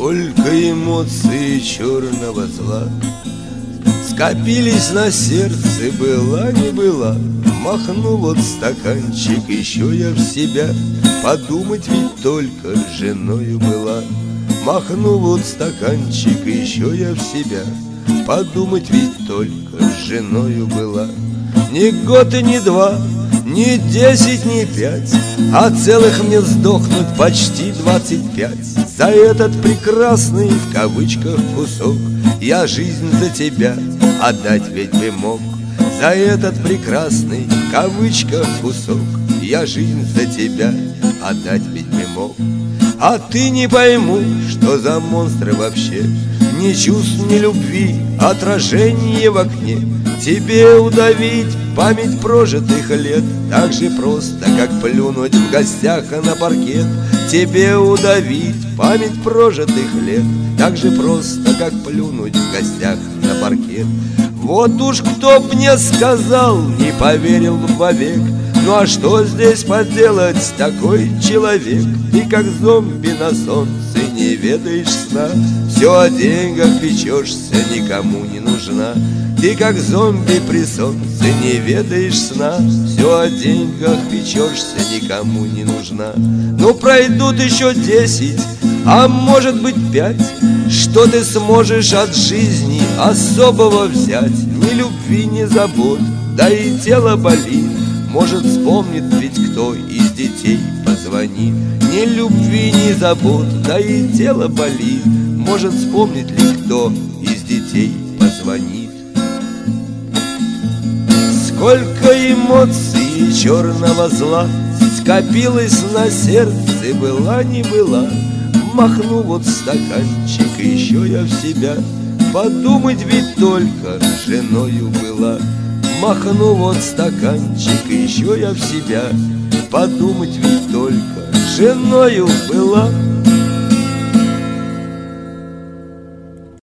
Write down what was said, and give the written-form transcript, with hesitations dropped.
Сколько эмоций черного зла скопились на сердце, была не была. Махну вот стаканчик, еще я в себя. Подумать ведь только женою была. Махну вот стаканчик, еще я в себя. Подумать ведь только женою была. Ни год и ни два, ни 10, ни 5, а целых мне сдохнуть почти 25. За этот прекрасный, в кавычках, кусок я жизнь за тебя отдать ведь бы мог. За этот прекрасный, в кавычках, кусок я жизнь за тебя отдать ведь бы мог. А ты не пойму, что за монстры вообще. Ни чувств, ни любви, отражение в окне. Тебе удавить память прожитых лет так же просто, как плюнуть в гостях на паркет. Тебе удавить память прожитых лет так же просто, как плюнуть в гостях на паркет. Вот уж кто б мне сказал, не поверил вовек. Ну а что здесь поделать, такой человек? Ты как зомби на солнце, не ведаешь сна. Все о деньгах печешься, никому не нужна. Ты как зомби при солнце, не ведаешь сна. Все о деньгах печешься, никому не нужна. Ну пройдут еще 10, а может быть 5. Что ты сможешь от жизни особого взять? Ни любви, ни забот, да и тело болит. Может, вспомнит ведь кто из детей позвонит. Ни любви, ни забот, да и тело болит. Может, вспомнит ли кто из детей позвонит. Сколько эмоций черного зла скопилось на сердце, была не была. Махну вот стаканчик, еще я в себя. Подумать ведь только женою была. Махну вот стаканчик, еще я в себя. Подумать ведь только женою была.